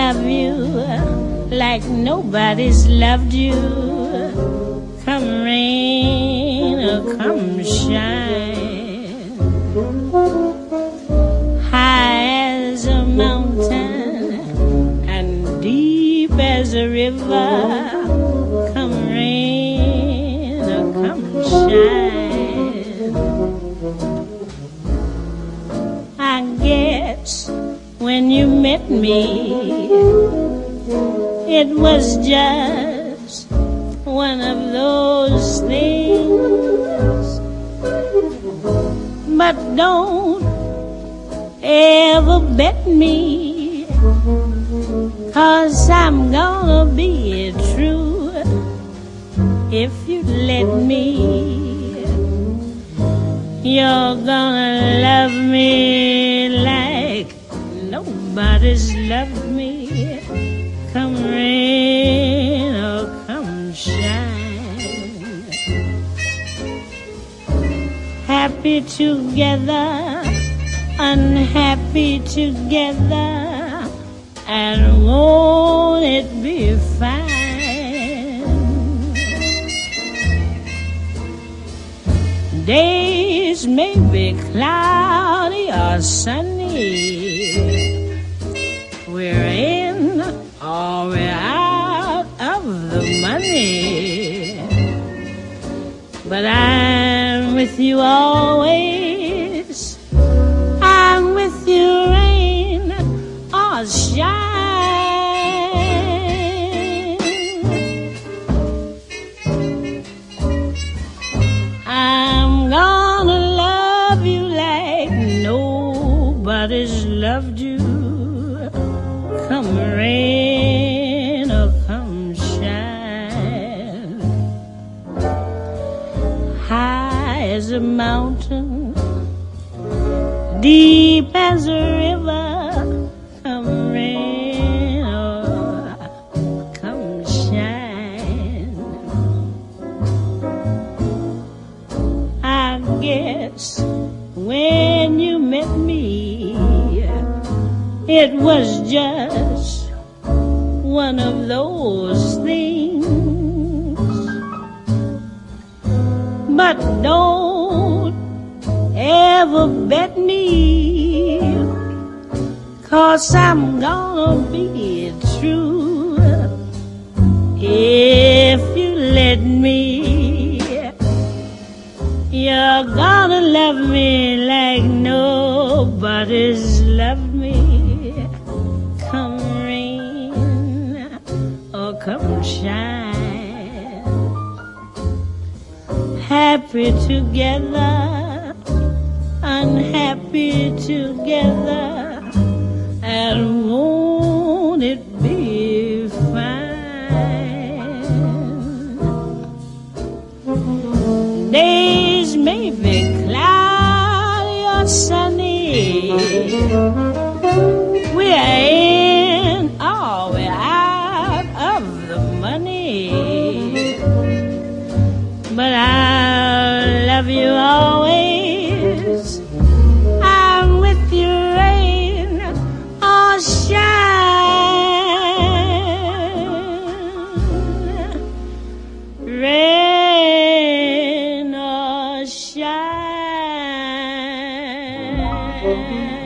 love you like nobody's loved you. Come rain or come shine, high as a mountain and deep as a river. Come rain or come shine. I guess when you met me, it was just one of those things. But don't ever bet me, 'cause I'm gonna be true if you let me. You're gonna love me like nobody's loved me. Come rain or come shine. Happy together, unhappy together, and won't it be fine? Days may be cloudy or sunny, we're in or we're out of the money, but I'm with you always. I'm with you rain or shine. I'm gonna love you like nobody's loved you. Come rain or come shine, high as a mountain, deep as a river. Come rain or come shine. I guess when you met me, it was just one of those things. But don't ever bet me, 'cause I'm gonna be true if you let me. You're gonna love me like nobody's loved me. Come rain or come shine. Happy together, unhappy together, and won't it be fine? Days may be cloudy or sunny, we're in or we're out of the money, but I'll love you always. I'm with you rain or shine, rain or shine.